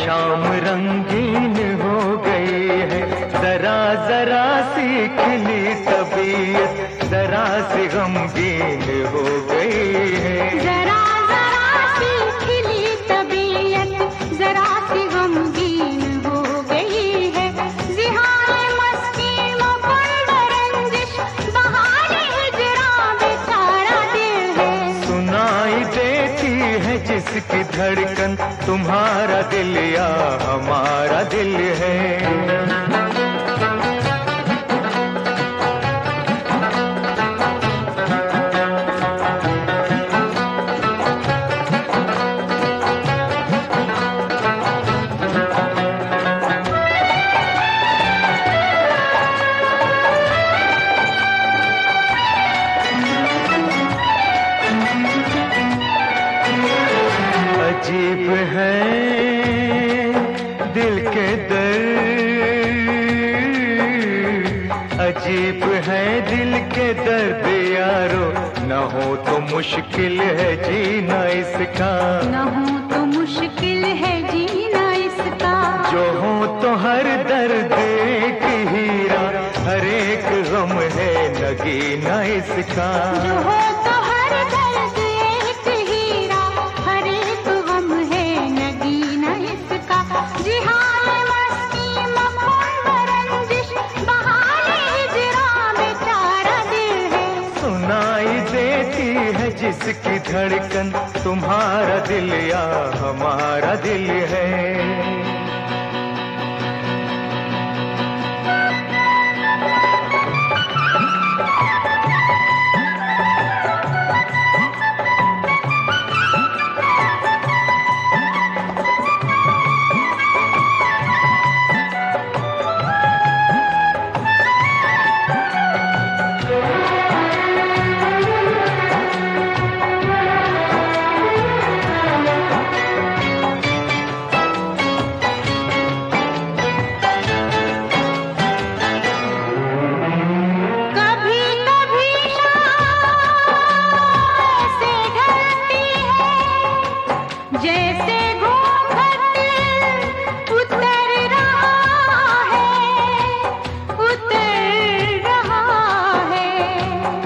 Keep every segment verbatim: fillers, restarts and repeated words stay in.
शाम रंगीन हो गई है, जरा जरा सी खिली तबीयत जरा सी गमगीन हो गई है। जरा जरा सी खिली तबीयत जरा सी गमगीन हो गई है। जिहाने मस्ती मकुंद रंजिश बहाने हिजरा बेचारा दिल है। सुनाई देती है जिसकी धड़कन तुम्हारा दिल या हमारा दिल है। अजीब है दिल के दर्द, अजीब है दिल के दर्द यारो, न हो तो मुश्किल है जीना इसका। न हो तो मुश्किल है जीना इसका। जो हो तो हर दर्द एक हीरा, हर एक गम है नगीना इसका। जो हो तो हर दर्द एक हीरा, हर एक गम है नगीना इसका। जिहाने मस्ती मकुंद रंजिश बहाने हिजरा बेचारा दिल है। सुनाई देती है जिसकी धड़कन तुम्हारा दिल या हमारा दिल है। जैसे घूंघट उतर रहा है, उतर रहा है।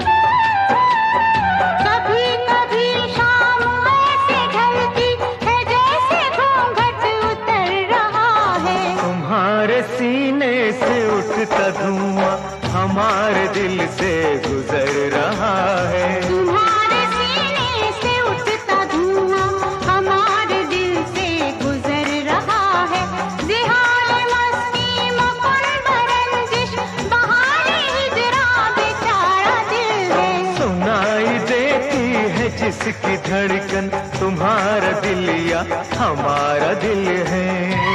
कभी कभी शाम ऐसे ढलती है जैसे घूंघट उतर रहा है। तुम्हारे सीने से उठता धुआं हमारे दिल से गुजर रहा है। तुम्हारे सीने से उठता धुआं हमारे दिल से गुजर रहा है। जिहाने मस्ती मकुंद रंजिश बहाने हिजरा बेचारा दिल है। सुनाई देती है जिसकी धड़कन तुम्हारा दिल या हमारा दिल है।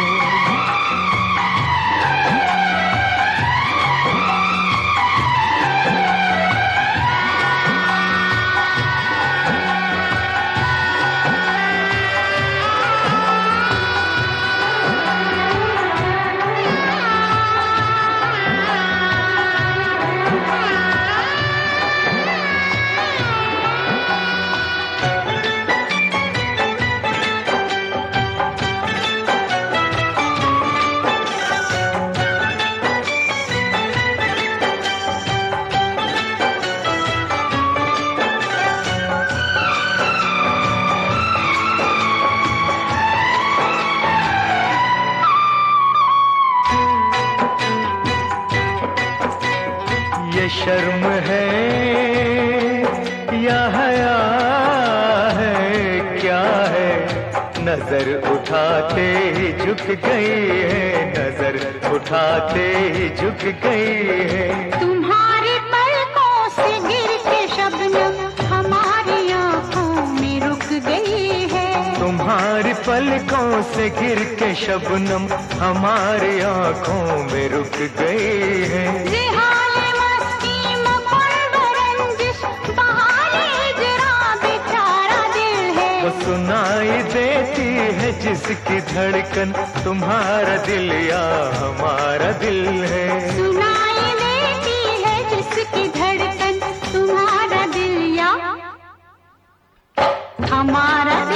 ये शर्म है या हया है क्या है, नजर उठाते ही झुक गई है, नजर उठाते ही झुक गई है। तुम्हारी पलकों से गिर के शबनम हमारी आंखों में रुक गई है। तुम्हारी पलकों से गिर के शबनम हमारी आंखों में रुक गई है। जिहाने मस्ती मकुंद रंजिश बहाने हिजरा बेचारा दिल है। वो सुनाई देती है जिसकी धड़कन तुम्हारा दिल या हमारा दिल है। सुनाई देती है जिसकी धड़कन तुम्हारा दिल या हमारा